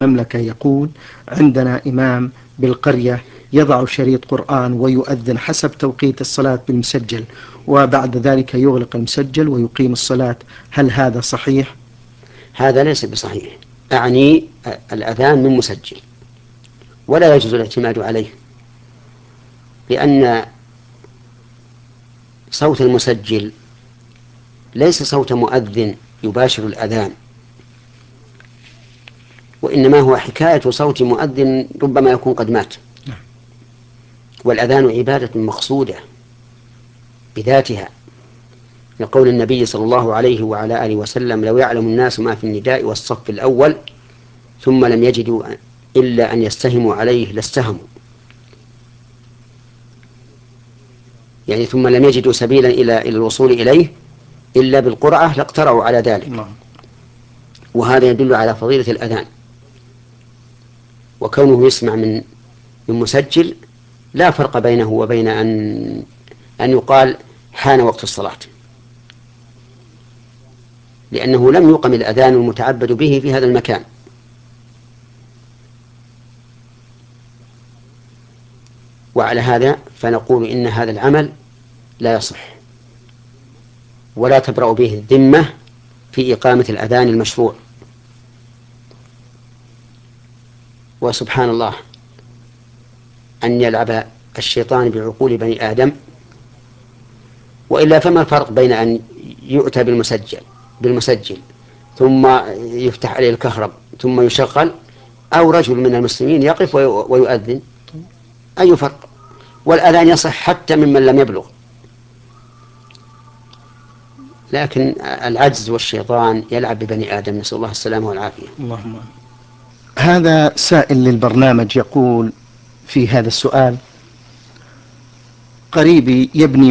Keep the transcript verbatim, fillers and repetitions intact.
المملكة يقول: عندنا إمام بالقرية يضع شريط قرآن ويؤذن حسب توقيت الصلاة بالمسجل، وبعد ذلك يغلق المسجل ويقيم الصلاة، هل هذا صحيح؟ هذا ليس بصحيح. أعني الأذان من مسجل، ولا يجوز الاعتماد عليه، لأن صوت المسجل ليس صوت مؤذن يباشر الأذان، وإنما هو حكاية صوت مؤذن ربما يكون قد مات. والأذان عبادة مقصودة بذاتها، لقول النبي صلى الله عليه وعلى آله وسلم: لو يعلم الناس ما في النداء والصف الأول ثم لم يجدوا إلا أن يستهموا عليه لاستهموا، يعني ثم لم يجدوا سبيلا إلى إلى الوصول إليه إلا بالقرعة لاقترعوا على ذلك. وهذا يدل على فضيلة الأذان، وكونه يسمع من من مسجل لا فرق بينه وبين أن أن يقال حان وقت الصلاة، لأنه لم يقم الأذان المتعبد به في هذا المكان. وعلى هذا فنقول إن هذا العمل لا يصح، ولا تبرأ به الذمة في إقامة الأذان المشروع. وسبحان الله أن يلعب الشيطان بعقول بني آدم. وإلا فما الفرق بين أن يؤتى بالمسجل بالمسجل ثم يفتح عليه الكهرب ثم يشغل، أو رجل من المسلمين يقف ويؤذن؟ أي فرق؟ والأذان يصح حتى ممن لم يبلغ، لكن العجز والشيطان يلعب ببني آدم، نسأل الله السلامة والعافية. اللهم. هذا سائل للبرنامج يقول في هذا السؤال: قريبي يبني